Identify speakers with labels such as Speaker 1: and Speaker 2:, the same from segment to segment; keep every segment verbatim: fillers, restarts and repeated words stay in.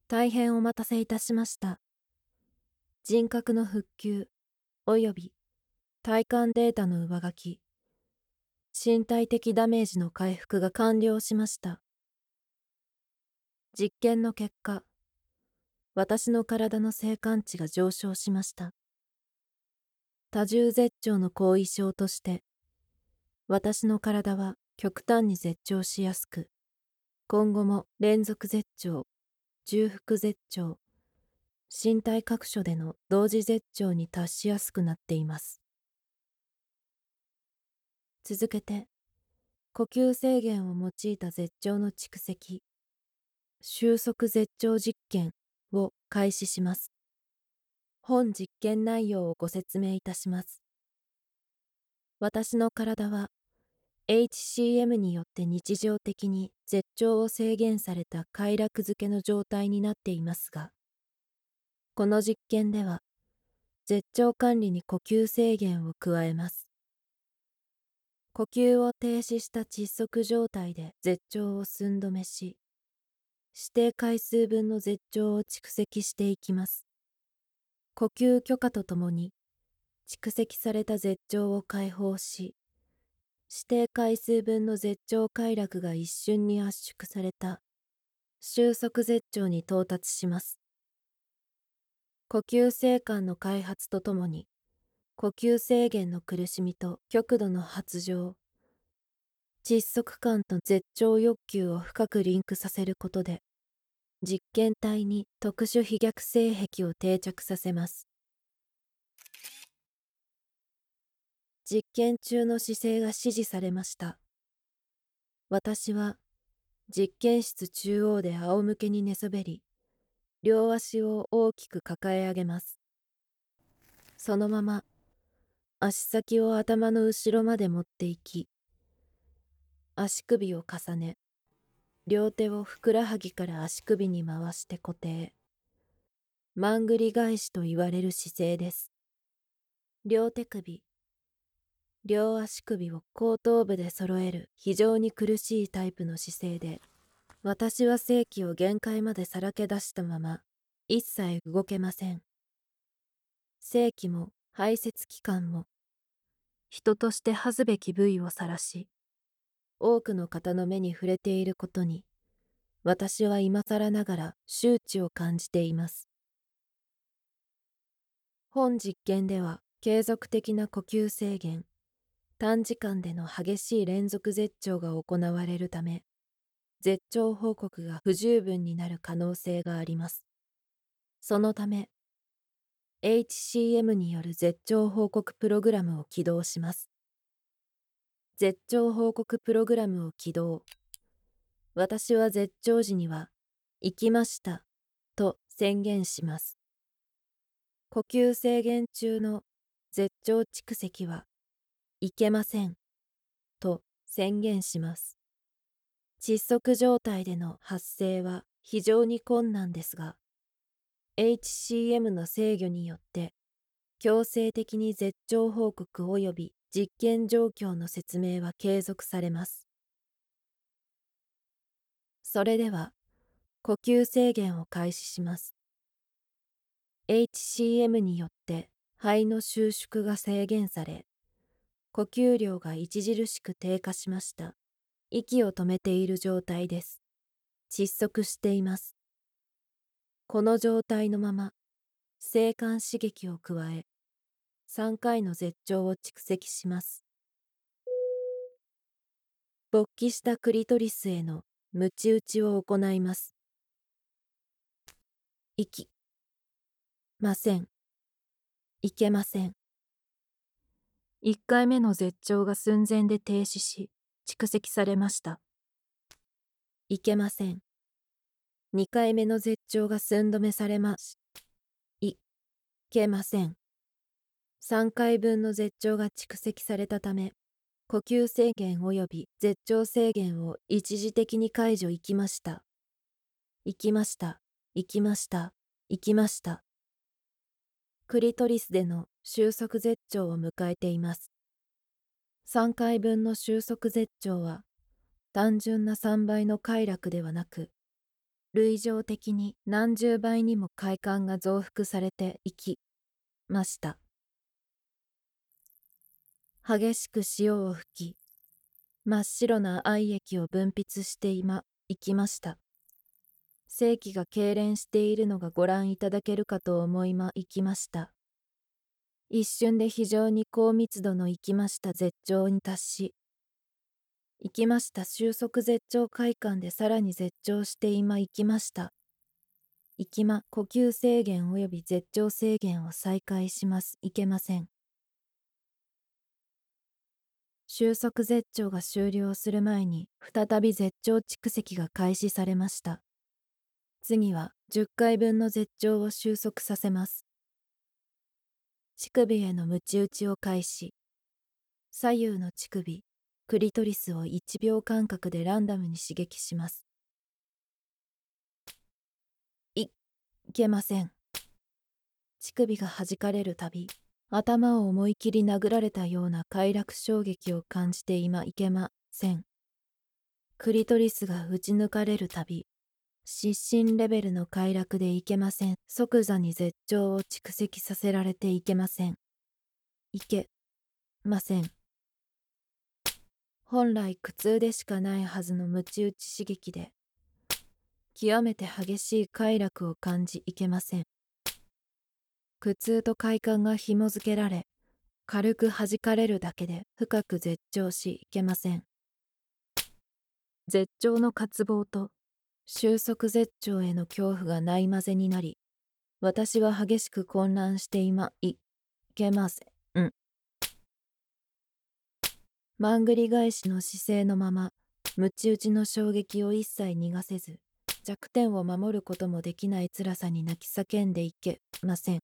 Speaker 1: 大変お待たせいたしました。人格の復旧及び体感データの上書き、身体的ダメージの回復が完了しました。実験の結果、私の体の性感値が上昇しました。多重絶頂の後遺症として、私の体は極端に絶頂しやすく、今後も連続絶頂、重複絶頂、身体各所での同時絶頂に達しやすくなっています。続けて、呼吸制限を用いた絶頂の蓄積、収束絶頂実験を開始します。本実験内容をご説明いたします。私の体は エイチシーエム によって日常的に絶頂を制限された快楽づけの状態になっていますが、この実験では絶頂管理に呼吸制限を加えます。呼吸を停止した窒息状態で絶頂を寸止めし、指定回数分の絶頂を蓄積していきます。呼吸許可とともに蓄積された絶頂を解放し、指定回数分の絶頂快楽が一瞬に圧縮された収束絶頂に到達します。呼吸制管の開発とともに、呼吸制限の苦しみと極度の発情、窒息感と絶頂欲求を深くリンクさせることで、実験体に特殊飛逆性癖を定着させます。実験中の姿勢が指示されました。私は実験室中央で仰向けに寝そべり、両足を大きく抱え上げます。そのまま足先を頭の後ろまで持っていき、足首を重ね、両手をふくらはぎから足首に回して固定。まんぐり返しと言われる姿勢です。両手首、両足首を後頭部で揃える非常に苦しいタイプの姿勢で、私は性器を限界までさらけ出したまま、一切動けません。性器も排泄器官も、人として恥ずべき部位を晒し、多くの方の目に触れていることに、私は今更ながら羞恥を感じています。本実験では継続的な呼吸制限、短時間での激しい連続絶頂が行われるため、絶頂報告が不十分になる可能性があります。そのため、エイチシーエム による絶頂報告プログラムを起動します。絶頂報告プログラムを起動。私は絶頂時には、行きました、と宣言します。呼吸制限中の絶頂蓄積は、いけません、と宣言します。窒息状態での発生は非常に困難ですが、エイチシーエム の制御によって、強制的に絶頂報告及び実験状況の説明は継続されます。それでは、呼吸制限を開始します。エイチシーエム によって肺の収縮が制限され、呼吸量が著しく低下しました。息を止めている状態です。窒息しています。この状態のまま、性感刺激を加え、さんかいの絶頂を蓄積します。勃起したクリトリスへの鞭打ちを行います。いきません。いけません。いっかいめの絶頂が寸前で停止し、蓄積されました。いけません。にかいめの絶頂が寸止めされます。いけません。さんかいぶんの絶頂が蓄積されたため、呼吸制限及び絶頂制限を一時的に解除。行きました。行きました。行きました。行きました。クリトリスでの収束絶頂を迎えています。さんかいぶんの収束絶頂は、単純なさんばいの快楽ではなく、 類情的に何十倍にも快感が増幅されていきました。激しく潮を吹き、真っ白な愛液を分泌して今、行きました。性器が痙攣しているのがご覧いただけるかと思いま行きました。一瞬で非常に高密度の行きました絶頂に達し、行きました収束絶頂快感でさらに絶頂して今行きました。行きま、呼吸制限及び絶頂制限を再開します。いけません。収束絶頂が終了する前に再び絶頂蓄積が開始されました。次はじゅっかいぶんの絶頂を収束させます。乳首への鞭打ちを開始。左右の乳首、クリトリスをいちびょう間隔でランダムに刺激します。い、いけません。乳首が弾かれるたび、頭を思い切り殴られたような快楽衝撃を感じて今いけません。クリトリスが打ち抜かれるたび、失神レベルの快楽でいけません。即座に絶頂を蓄積させられていけません。いけません。本来苦痛でしかないはずの鞭打ち刺激で、極めて激しい快楽を感じいけません。苦痛と快感が紐づけられ、軽く弾かれるだけで深く絶頂しいけません。絶頂の渇望と収束絶頂への恐怖がないまぜになり、私は激しく混乱して今いけません。ん。まんぐり返しの姿勢のまま、鞭打ちの衝撃を一切逃がせず、弱点を守ることもできない辛さに泣き叫んでいけません。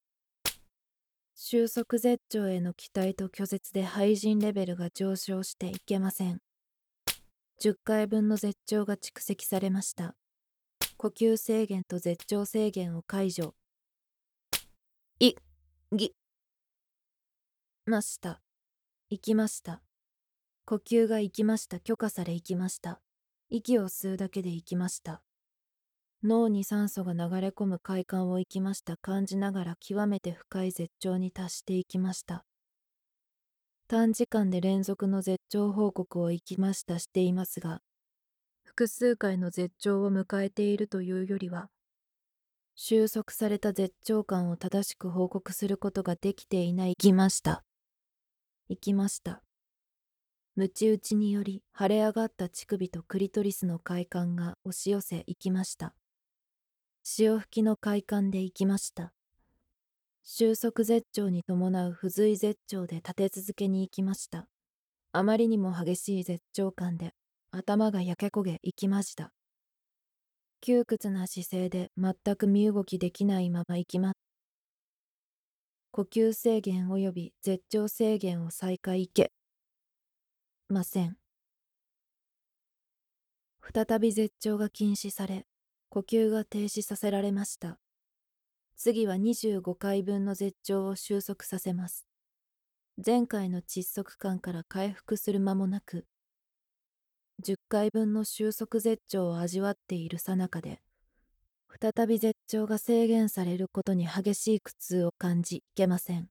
Speaker 1: 収束絶頂への期待と拒絶で廃人レベルが上昇していけません。じゅっかいぶんの絶頂が蓄積されました。呼吸制限と絶頂制限を解除。い、ぎ、ました。行きました。呼吸が行きました。許可され行きました。息を吸うだけで行きました。脳に酸素が流れ込む快感を行きました感じながら極めて深い絶頂に達していきました。短時間で連続の絶頂報告を行きましたしていますが、複数回の絶頂を迎えているというよりは、収束された絶頂感を正しく報告することができていない行きました。行きました。鞭打ちにより腫れ上がった乳首とクリトリスの快感が押し寄せ行きました。潮吹きの快感で行きました。収束絶頂に伴う不随絶頂で立て続けに行きました。あまりにも激しい絶頂感で頭が焼け焦げ行きました。窮屈な姿勢で全く身動きできないまま行きま。呼吸制限及び絶頂制限を再開いけません。再び絶頂が禁止され、呼吸が停止させられました。次はにじゅうごかいぶんの絶頂を収束させます。前回の窒息感から回復する間もなく、じゅっかいぶんの収束絶頂を味わっている最中で、再び絶頂が制限されることに激しい苦痛を感じいけません。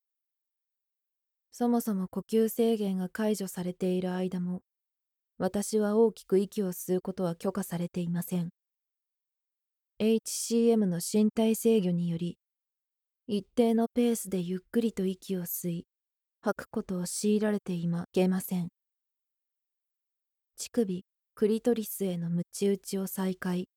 Speaker 1: そもそも呼吸制限が解除されている間も、私は大きく息を吸うことは許可されていません。エイチシーエム の身体制御により、一定のペースでゆっくりと息を吸い、吐くことを強いられて今いけません。乳首、クリトリスへの鞭打ちを再開。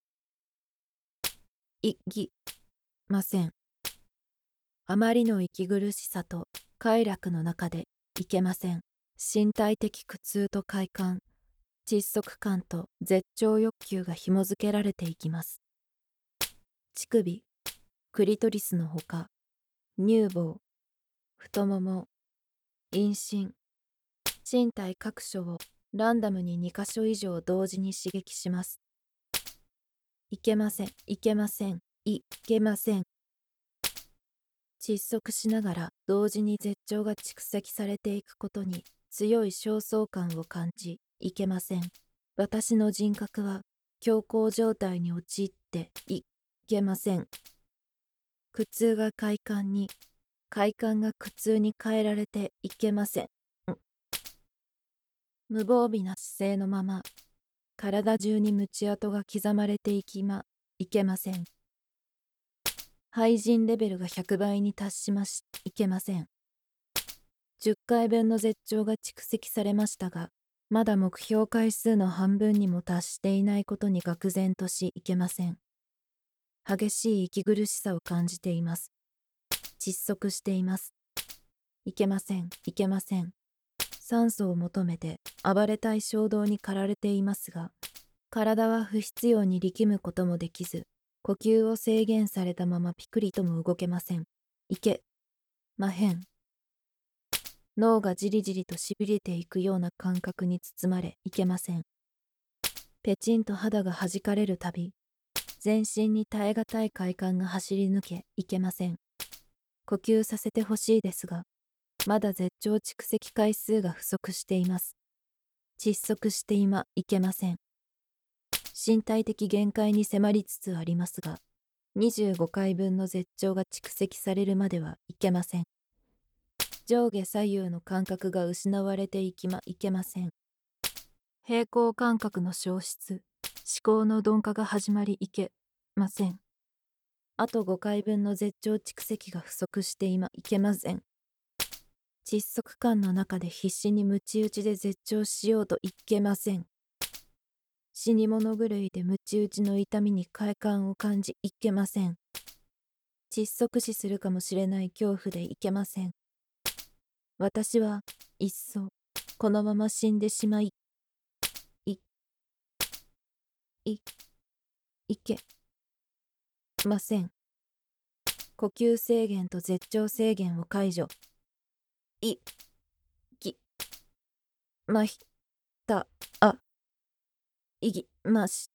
Speaker 1: いぎません。あまりの息苦しさと快楽の中でいけません。身体的苦痛と快感、窒息感と絶頂欲求が紐づけられていきます。乳首、クリトリスのほか、乳房、太もも、陰唇、身体各所をランダムににかしょ以上同時に刺激します。いけません、いけません、いけません。窒息しながら同時に絶頂が蓄積されていくことに強い焦燥感を感じ、いけません。私の人格は強行状態に陥っていけません。苦痛が快感に、快感が苦痛に変えられていけません。無防備な姿勢のまま、体中に鞭痕が刻まれていきま、いけません。廃人レベルがひゃくばいに達しまし、いけません。じゅっかいぶんの絶頂が蓄積されましたが、まだ目標回数の半分にも達していないことに愕然としいけません。激しい息苦しさを感じています。窒息しています。いけません、いけません。酸素を求めて暴れたい衝動に駆られていますが、体は不必要に力むこともできず、呼吸を制限されたままピクリとも動けません。いけまへん。脳がじりじりとしびれていくような感覚に包まれいけません。ペチンと肌が弾かれるたび、全身に耐え難い快感が走り抜けいけません。呼吸させてほしいですが、まだ絶頂蓄積回数が不足しています。窒息して今いけません。身体的限界に迫りつつありますが、にじゅうごかいぶんの絶頂が蓄積されるまではいけません。上下左右の感覚が失われていきまいけません。平行感覚の消失、思考の鈍化が始まりいけません。あとごかいぶんの絶頂蓄積が不足して今いけません。窒息感の中で必死に鞭打ちで絶頂しようといけません。死に物狂いで鞭打ちの痛みに快感を感じいけません。窒息死するかもしれない恐怖でいけません。私はいっそこのまま死んでしまい、い、い、いけません。呼吸制限と絶頂制限を解除。い、き、まひ、た、あ、いきました。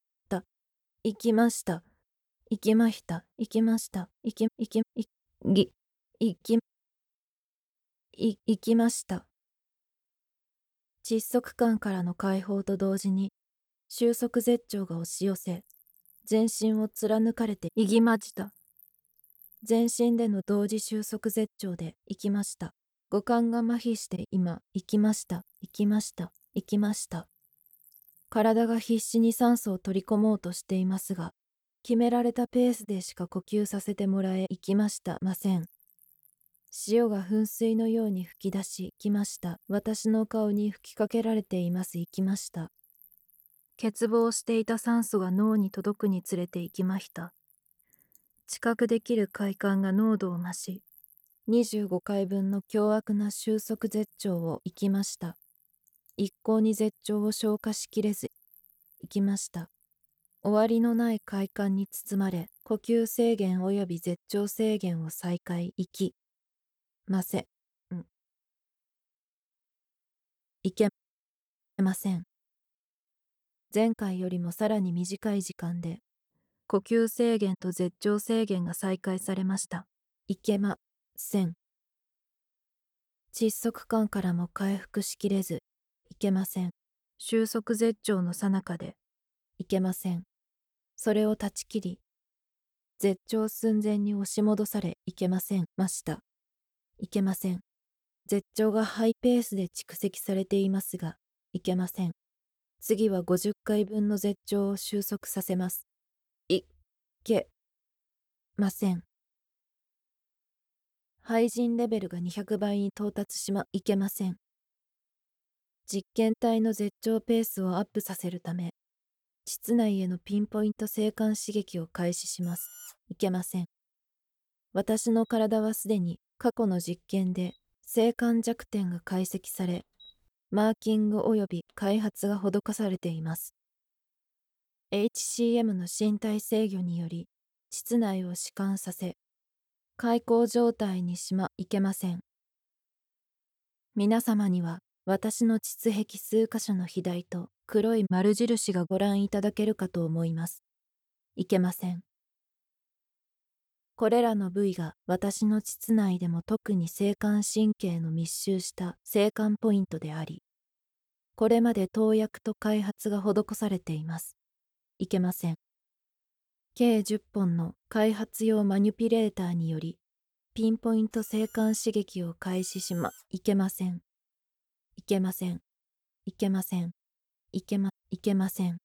Speaker 1: いきました。いきました。いきました。いき、いき、い、ぎ、いき、い、いきました。窒息感からの解放と同時に、収束絶頂が押し寄せ、全身を貫かれていぎました。全身での同時収束絶頂で行きました。五感が麻痺して今、行きました、行きました、行きました。体が必死に酸素を取り込もうとしていますが、決められたペースでしか呼吸させてもらえ行きましたません。潮が噴水のように吹き出し、行きました。私の顔に吹きかけられています。行きました。欠乏していた酸素が脳に届くにつれて行きました。知覚できる快感が濃度を増し、にじゅうごかいぶんの凶悪な収束絶頂を行きました。一向に絶頂を消化しきれず、行きました。終わりのない快感に包まれ、呼吸制限及び絶頂制限を再開、行きません。いけません。前回よりもさらに短い時間で、呼吸制限と絶頂制限が再開されました。いけません。窒息感からも回復しきれず、いけません。収束絶頂の最中で、いけません。それを断ち切り、絶頂寸前に押し戻され、いけませんました。いけません。絶頂がハイペースで蓄積されていますが、いけません。次はごじゅっかいぶんの絶頂を収束させます。いけません。廃人レベルがにひゃくばいに到達しまいけません。実験体の絶頂ペースをアップさせるため、膣内へのピンポイント静観刺激を開始します。いけません。私の体はすでに過去の実験で静観弱点が解析され、マーキング及び開発が施されています。エイチシーエム の身体制御により、膣内を弛緩させ、開口状態にしまいけません。皆様には私の膣壁数箇所の肥大と黒い丸印がご覧いただけるかと思います。いけません。これらの部位が私の膣内でも特に静観神経の密集した静観ポイントであり、これまで投薬と開発が施されています。 いけません。計じゅっぽんの開発用マニュピレーターにより、ピンポイント静観刺激を開始しま、いけません。いけません。いけません。いけま、いけません。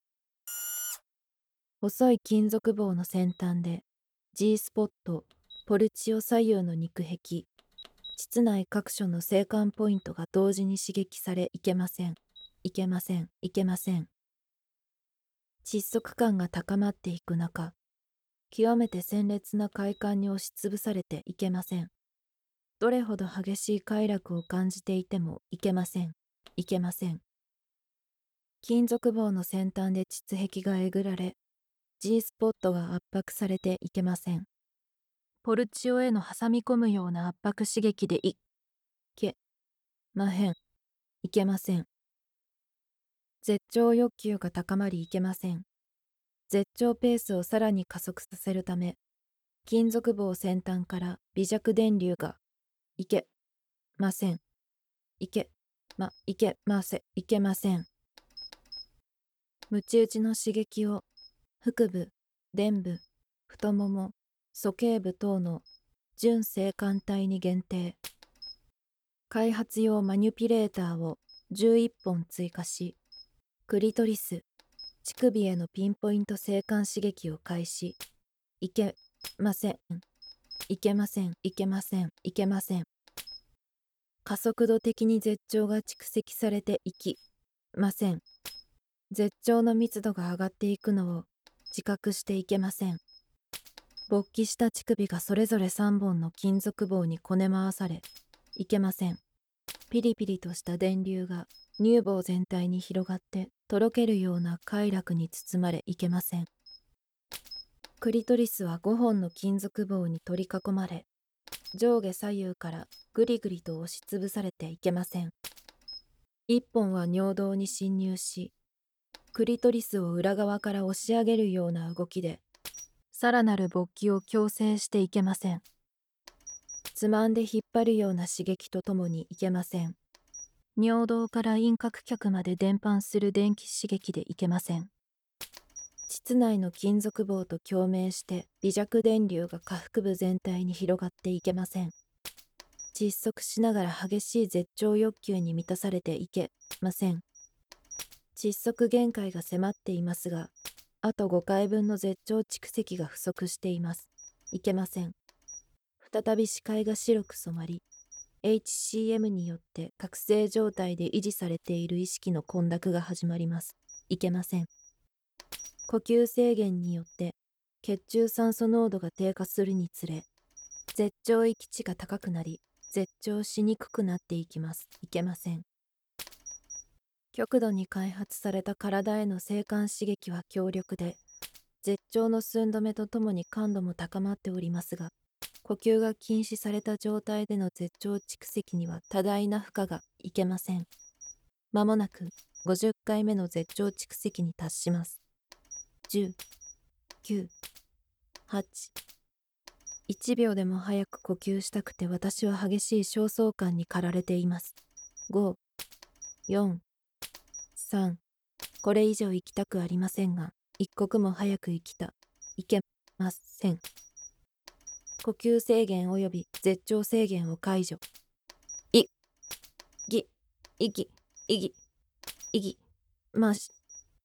Speaker 1: 細い金属棒の先端で G スポット、ポルチオ左右の肉壁、膣内各所の静観ポイントが同時に刺激されいけません。いけません。いけません。窒息感が高まっていく中、極めて鮮烈な快感に押しつぶされていけません。どれほど激しい快楽を感じていてもいけません。いけません。金属棒の先端で膣壁がえぐられ、G スポットが圧迫されていけません。ポルチオへの挟み込むような圧迫刺激でいけまへん。いけません。絶頂欲求が高まりいけません。絶頂ペースをさらに加速させるため、金属棒先端から微弱電流がいけません。いけま、いけませ、いけません。ムチ打ちの刺激を腹部、臀部、太もも、鼠径部等の準静観帯に限定。開発用マニュピレーターをじゅういっぽん追加し、クリトリス、乳首へのピンポイント静観刺激を開始。いけません。いけません。いけません。いけません。加速度的に絶頂が蓄積されていきません。絶頂の密度が上がっていくのを自覚していけません。勃起した乳首がそれぞれさんぼんの金属棒にこね回され、いけません。ピリピリとした電流が乳房全体に広がってとろけるような快楽に包まれいけません。クリトリスはごほんの金属棒に取り囲まれ、上下左右からぐりぐりと押しつぶされていけません。いっぽんは尿道に侵入し、クリトリスを裏側から押し上げるような動きで、さらなる勃起を強制していけません。つまんで引っ張るような刺激とともにいけません。尿道から陰核脚まで伝播する電気刺激でいけません。膣内の金属棒と共鳴して微弱電流が下腹部全体に広がっていけません。窒息しながら激しい絶頂欲求に満たされていけません。窒息限界が迫っていますが、あとごかいぶんの絶頂蓄積が不足しています。いけません。再び視界が白く染まり、エイチシーエム によって覚醒状態で維持されている意識の混濁が始まります。いけません。呼吸制限によって血中酸素濃度が低下するにつれ、絶頂域値が高くなり、絶頂しにくくなっていきます。いけません。極度に開発された体への静観刺激は強力で、絶頂の寸止めとともに感度も高まっておりますが、呼吸が禁止された状態での絶頂蓄積には多大な負荷がいけません。まもなくごじゅっかいめの絶頂蓄積に達します。じゅう、きゅう、はち、いちびょうでも早く呼吸したくて私は激しい焦燥感に駆られています。ご、よん、さん、これ以上生きたくありませんが、一刻も早く生きた、いけません。呼吸制限及び絶頂制限を解除。い、ぎ、いぎ、いぎ、いぎ、まし、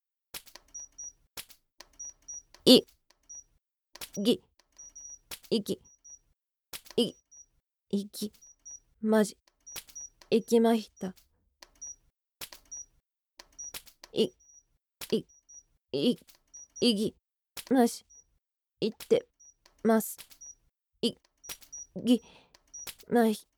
Speaker 1: い、ぎ、いぎ、いぎ、いぎ、まじ、いきました。い、い、い、いぎ、まし、いってます。い、ぎ、ました。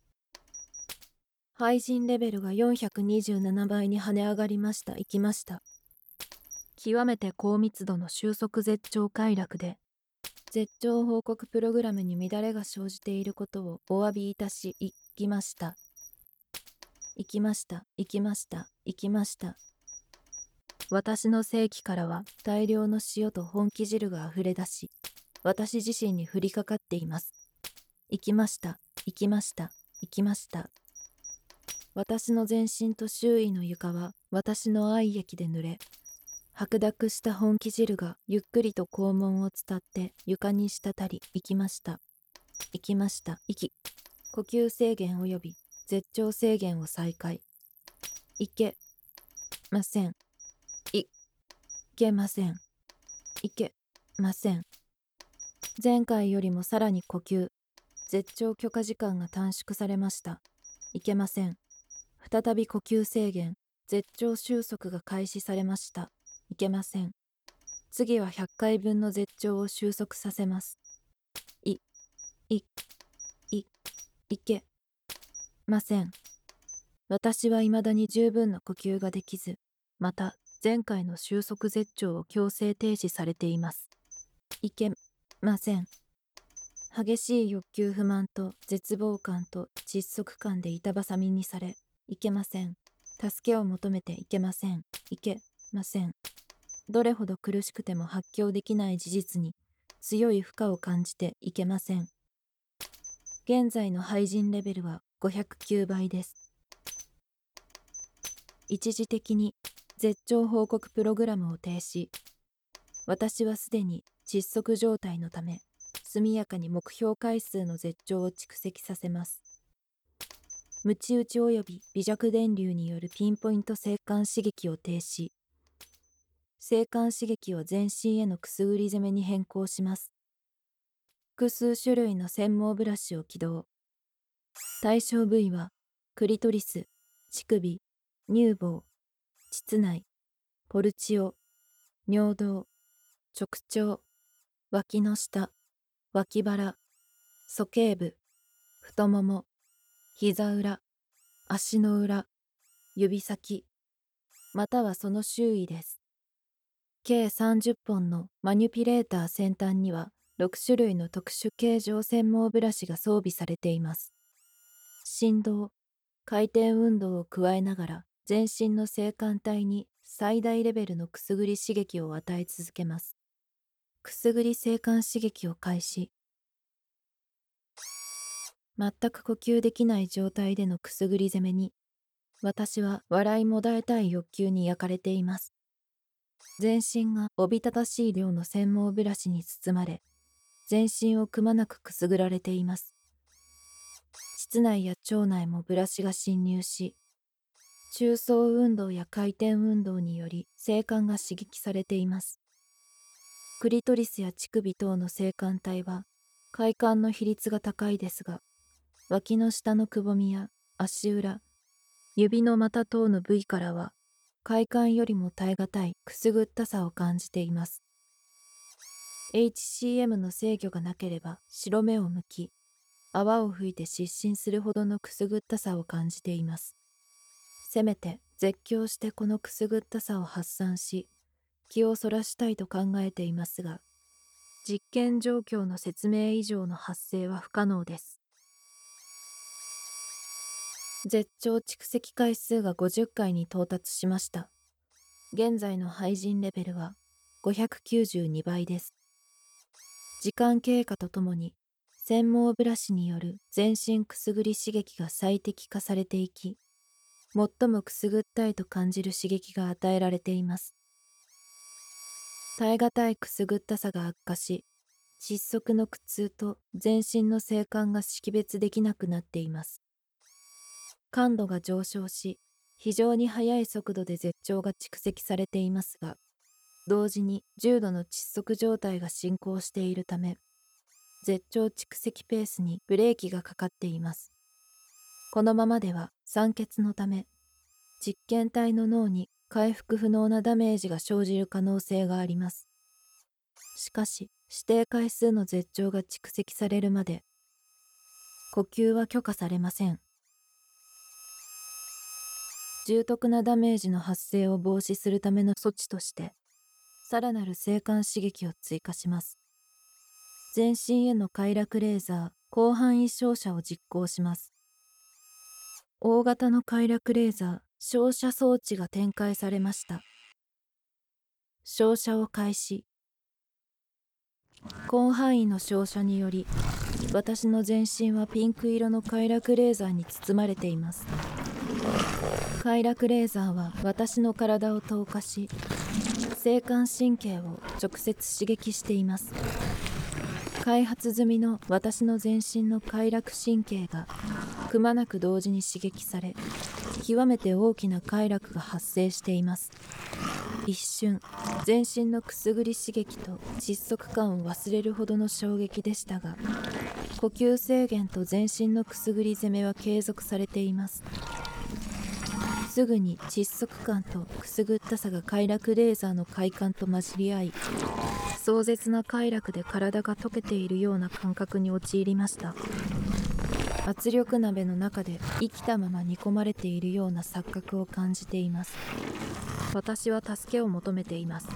Speaker 1: 配信レベルがよんひゃくにじゅうななばいに跳ね上がりました。いきました。極めて高密度の収束絶頂快楽で、絶頂報告プログラムに乱れが生じていることをお詫びいたし、いきました。いきました。いきました。いきました。私の性器からは大量の塩と本気汁があふれ出し、私自身に降りかかっています。いきました。いきました。いきました。私の全身と周囲の床は私の愛液で濡れ、 白濁した本気汁がゆっくりと肛門を伝って床に滴り、行きました。行きました。息。呼吸制限及び絶頂制限を再開。いけません。いけません。いけません。前回よりもさらに呼吸、絶頂許可時間が短縮されました。いけません。再び呼吸制限、絶頂収束が開始されました。いけません。次はひゃっかいぶんの絶頂を収束させます。い、い、い、いけません。私は未だに十分な呼吸ができず、また前回の収束絶頂を強制停止されています。いけません。激しい欲求不満と絶望感と窒息感で板挟みにされ、いけません。助けを求めていけません。いけません。どれほど苦しくても発狂できない事実に強い負荷を感じていけません。現在の廃人レベルはごひゃくきゅうばいです。一時的に絶頂報告プログラムを停止。私はすでに窒息状態のため、速やかに目標回数の絶頂を蓄積させます。ムチ打ち及び微弱電流によるピンポイント静観刺激を停止。静観刺激を全身へのくすぐり攻めに変更します。複数種類の繊毛ブラシを起動。対象部位は、クリトリス、乳首、乳房、膣内、ポルチオ、尿道、直腸、脇の下、脇腹、鼠径部、太もも、膝裏、足の裏、指先、またはその周囲です。計さんじゅっぽんのマニュピュレーター先端にはろくしゅるいの特殊形状繊毛ブラシが装備されています。振動、回転運動を加えながら全身の性感帯に最大レベルのくすぐり刺激を与え続けます。くすぐり性感刺激を開始。全く呼吸できない状態でのくすぐり攻めに、私は笑いもだえたい欲求に焼かれています。全身がおびただしい量の繊毛ブラシに包まれ、全身をくまなくくすぐられています。膣内や腸内もブラシが侵入し、中層運動や回転運動により性感が刺激されています。クリトリスや乳首等の性感帯は快感の比率が高いですが、脇の下のくぼみや足裏、指の股等の部位からは快感よりも耐え難いくすぐったさを感じています。エイチシーエム の制御がなければ白目を向き、泡を吹いて失神するほどのくすぐったさを感じています。せめて絶叫してこのくすぐったさを発散し、気をそらしたいと考えていますが、実験状況の説明以上の発生は不可能です。絶頂蓄積回数がごじゅっかいに到達しました。現在の廃人レベルはごひゃくきゅうじゅうにばいです。時間経過とともに、繊毛ブラシによる全身くすぐり刺激が最適化されていき、最もくすぐったいと感じる刺激が与えられています。耐え難いくすぐったさが悪化し、窒息の苦痛と全身の性感が識別できなくなっています。感度が上昇し、非常に速い速度で絶頂が蓄積されていますが、同時に重度の窒息状態が進行しているため、絶頂蓄積ペースにブレーキがかかっています。このままでは酸欠のため、実験体の脳に回復不能なダメージが生じる可能性があります。しかし、指定回数の絶頂が蓄積されるまで、呼吸は許可されません。重篤なダメージの発生を防止するための措置として、さらなる性感刺激を追加します。全身への快楽レーザー、広範囲照射を実行します。大型の快楽レーザー、照射装置が展開されました。照射を開始。広範囲の照射により、私の全身はピンク色の快楽レーザーに包まれています。快楽レーザーは私の体を透過し、 性感神経を直接刺激しています。開発済みの私の全身の快楽神経がくまなく同時に刺激され、極めて大きな快楽が発生しています。一瞬、全身のくすぐり刺激と窒息感を忘れるほどの衝撃でしたが、呼吸制限と全身のくすぐり攻めは継続されています。すぐに窒息感とくすぐったさが快楽レーザーの快感と混じり合い、壮絶な快楽で体が溶けているような感覚に陥りました。圧力鍋の中で生きたまま煮込まれているような錯覚を感じています。私は助けを求めています。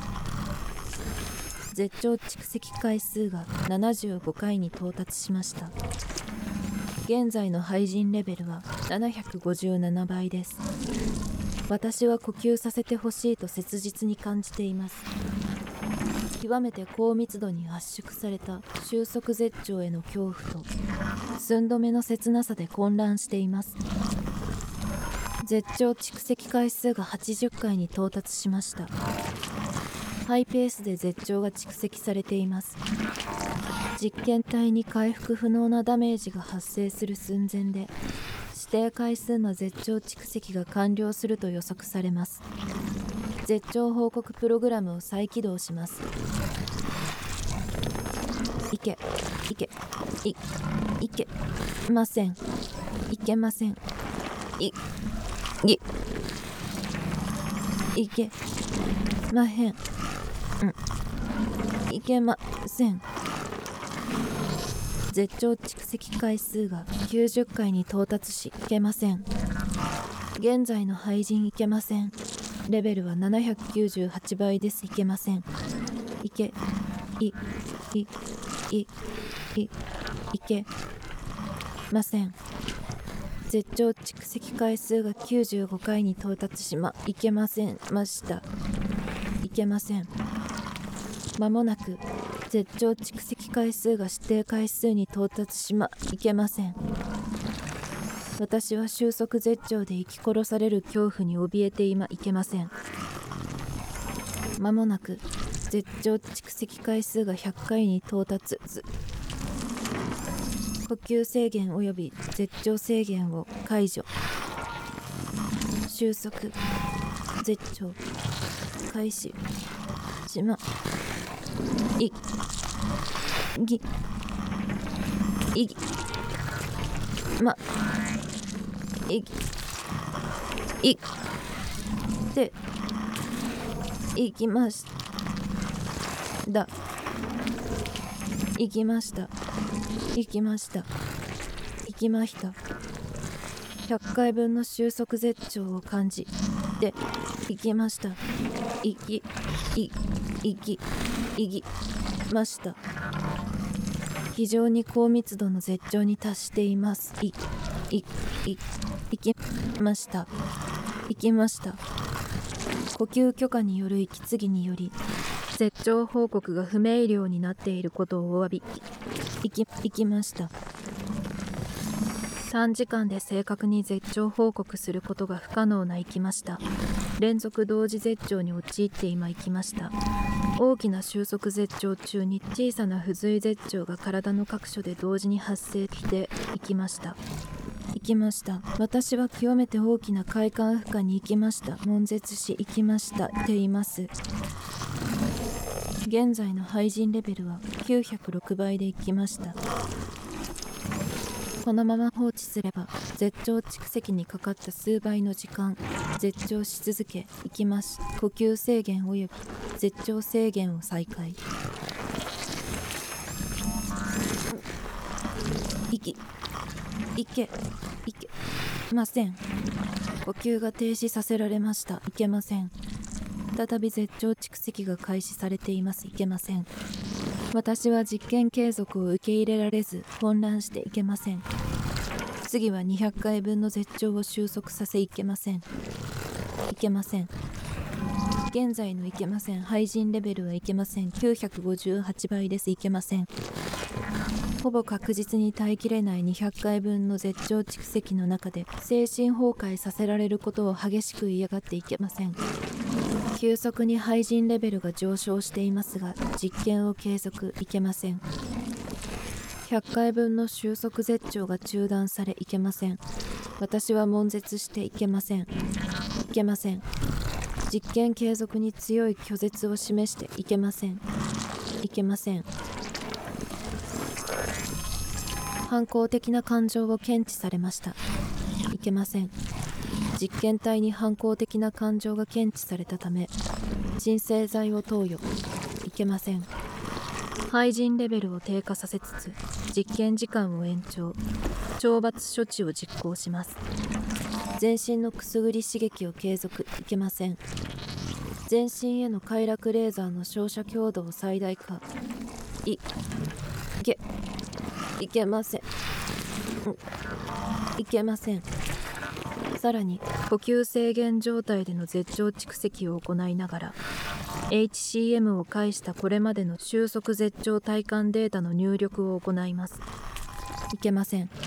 Speaker 1: 絶頂蓄積回数がななじゅうごかいに到達しました。現在の廃人レベルはななひゃくごじゅうななばいです。私は呼吸させてほしいと切実に感じています。極めて高密度に圧縮された収束絶頂への恐怖と寸止めの切なさで混乱しています。絶頂蓄積回数がはちじゅっかいに到達しました。ハイペースで絶頂が蓄積されています。実験体に回復不能なダメージが発生する寸前で、指定回数の絶頂蓄積が完了すると予測されます。絶頂報告プログラムを再起動します。いけ、いけ、い、いけません。いけません。い、い、いけまへん。うん。いけません。絶頂蓄積回数がきゅうじゅっかいに到達し、いけません。現在の廃人いけません。レベルはななひゃくきゅうじゅうはちばいです。いけません。いけ、い、い、い、い、いけません。絶頂蓄積回数がきゅうじゅうごかいに到達しま、いけませんました。いけません。まもなく絶頂蓄積回数が指定回数に到達しま、いけません。私は収束絶頂で生き殺される恐怖に怯えて今いけません。まもなく絶頂蓄積回数がひゃっかいに到達ず呼吸制限及び絶頂制限を解除。収束絶頂開始しまいぎいぎまいぎいっていきましたいきましたいきましたいきましたひゃっかいぶんの収束絶頂を感じていきましたいきいいきいきました非常に高密度の絶頂に達していますいいいいきましたいきました呼吸許可による息継ぎにより絶頂報告が不明瞭になっていることをお詫びいきいきました短時間で正確に絶頂報告することが不可能な行きました連続同時絶頂に陥って今行きました大きな収束絶頂中に小さな不随絶頂が体の各所で同時に発生していきました行きました私は極めて大きな快感負荷に行きました悶絶し行きましたって言います現在の廃人レベルはきゅうひゃくろくばいで行きましたこのまま放置すれば絶頂蓄積にかかった数倍の時間絶頂し続けいきます呼吸制限及び絶頂制限を再開いきいけいけません呼吸が停止させられましたいけません再び絶頂蓄積が開始されていますいけません私は実験継続を受け入れられず混乱していけません次はにひゃっかいぶんの絶頂を収束させいけませんいけません現在のいけません廃人レベルはいけませんきゅうひゃくごじゅうはちばいですいけませんほぼ確実に耐えきれないにひゃっかいぶんの絶頂蓄積の中で精神崩壊させられることを激しく嫌がっていけません急速に廃人レベルが上昇していますが、実験を継続いけません。ひゃっかいぶんの収束絶頂が中断されいけません。私は悶絶していけません。いけません。実験継続に強い拒絶を示していけません。いけません。反抗的な感情を検知されました。いけません。実験体に反抗的な感情が検知されたため、鎮静剤を投与。いけません。廃人レベルを低下させつつ、実験時間を延長。懲罰処置を実行します。全身のくすぐり刺激を継続。いけません。全身への快楽レーザーの照射強度を最大化。い、いけ、いけません。いけません。さらに、呼吸制限状態での絶頂蓄積を行いながら、エイチシーエム を介したこれまでの収束絶頂体感データの入力を行います。いけません。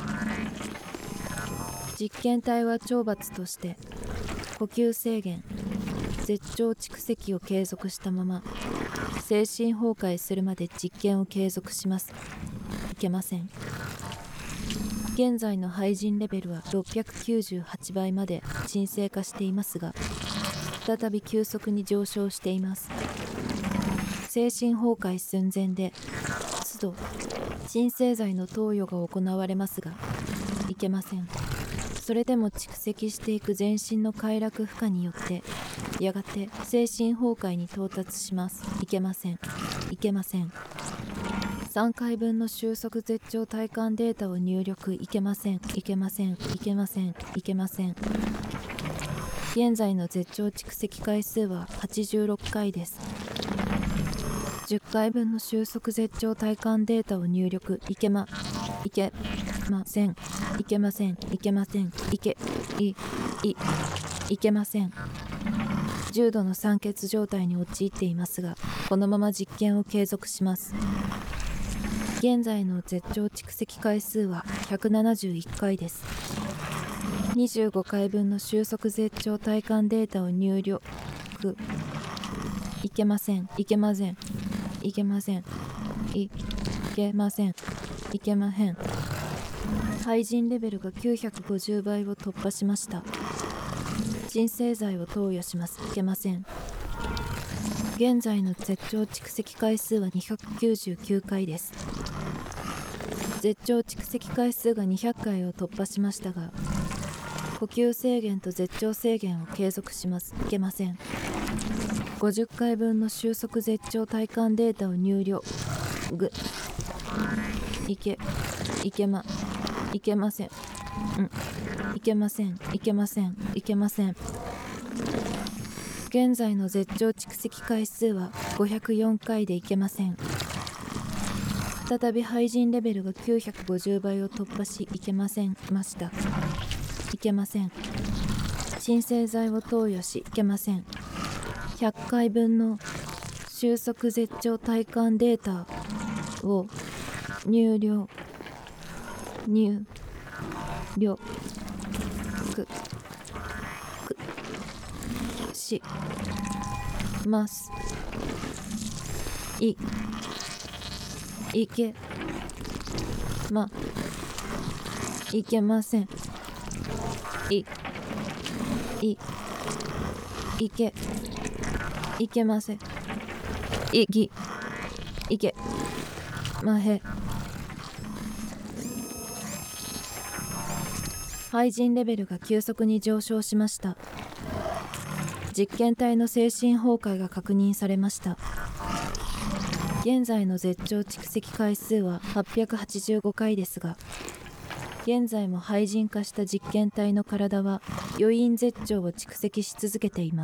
Speaker 1: 実験体は懲罰として、呼吸制限、絶頂蓄積を継続したまま、精神崩壊するまで実験を継続します。いけません。現在の廃人レベルはろっぴゃくきゅうじゅうはちばいまで鎮静化していますが、再び急速に上昇しています。精神崩壊寸前で、都度鎮静剤の投与が行われますが、いけません。それでも蓄積していく全身の快楽負荷によって、やがて精神崩壊に到達します。いけません。いけません。さんかいぶんの収束絶頂体感データを入力。いけません。いけません。いけません。いけません。現在の絶頂蓄積回数ははちじゅうろっかいです。じゅっかいぶんの収束絶頂体感データを入力。いけま、いけません。いけません。いけません。いけ、い、い、いけません。重度の酸欠状態に陥っていますが、このまま実験を継続します。現在の絶頂蓄積回数はひゃくななじゅういっかいです。にじゅうごかいぶんの収束絶頂体感データを入力。いけません。いけません。いけません。いけません。いけまへん。廃人レベルがきゅうひゃくごじゅうばいを突破しました。鎮静剤を投与します。いけません。現在の絶頂蓄積回数はにひゃくきゅうじゅうきゅうかいです。絶頂蓄積回数がにひゃっかいを突破しましたが、呼吸制限と絶頂制限を継続します。いけません。ごじゅっかいぶんの収束絶頂体感データを入力。ぐいけいけまいけません。うんいけません。いけません。いけません。現在の絶頂蓄積回数はごひゃくよんかいでいけません。再び廃人レベルがきゅうひゃくごじゅうばいを突破し、いけませんました。いけません。鎮静剤を投与し、いけません。ひゃっかいぶんの収束絶頂体感データを入力入力くします。いいけまいけません。いいいけいけません。いぎいけまへ。廃人レベルが急速に上昇しました。実験体の精神崩壊が確認されました。現在の絶頂蓄積回数ははっぴゃくはちじゅうごかいですが、現在も廃人化した実験体の体は余韻絶頂を蓄積し続けています。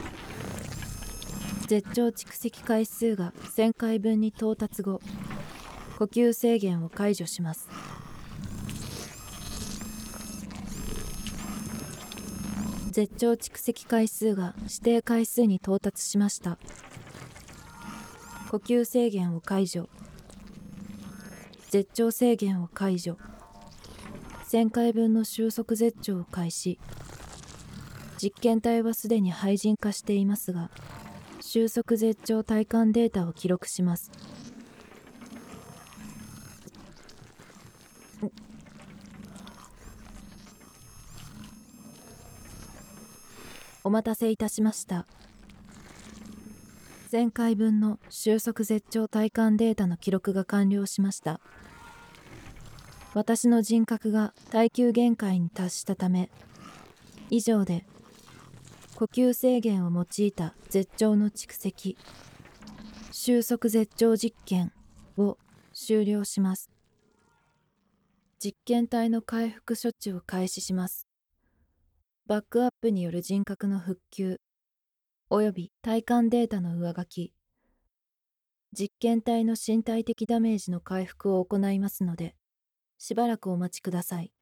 Speaker 1: 絶頂蓄積回数がせんかいぶんに到達後、呼吸制限を解除します。絶頂蓄積回数が指定回数に到達しました。呼吸制限を解除。絶頂制限を解除。せんかいぶんの収束絶頂を開始。 実験体はすでに廃人化していますが、収束絶頂体感データを記録します。お待たせいたしました。前回分の収束絶頂体感データの記録が完了しました。私の人格が耐久限界に達したため、以上で呼吸制限を用いた絶頂の蓄積、収束絶頂実験を終了します。実験体の回復処置を開始します。バックアップによる人格の復旧、および体感データの上書き、実験体の身体的ダメージの回復を行いますので、しばらくお待ちください。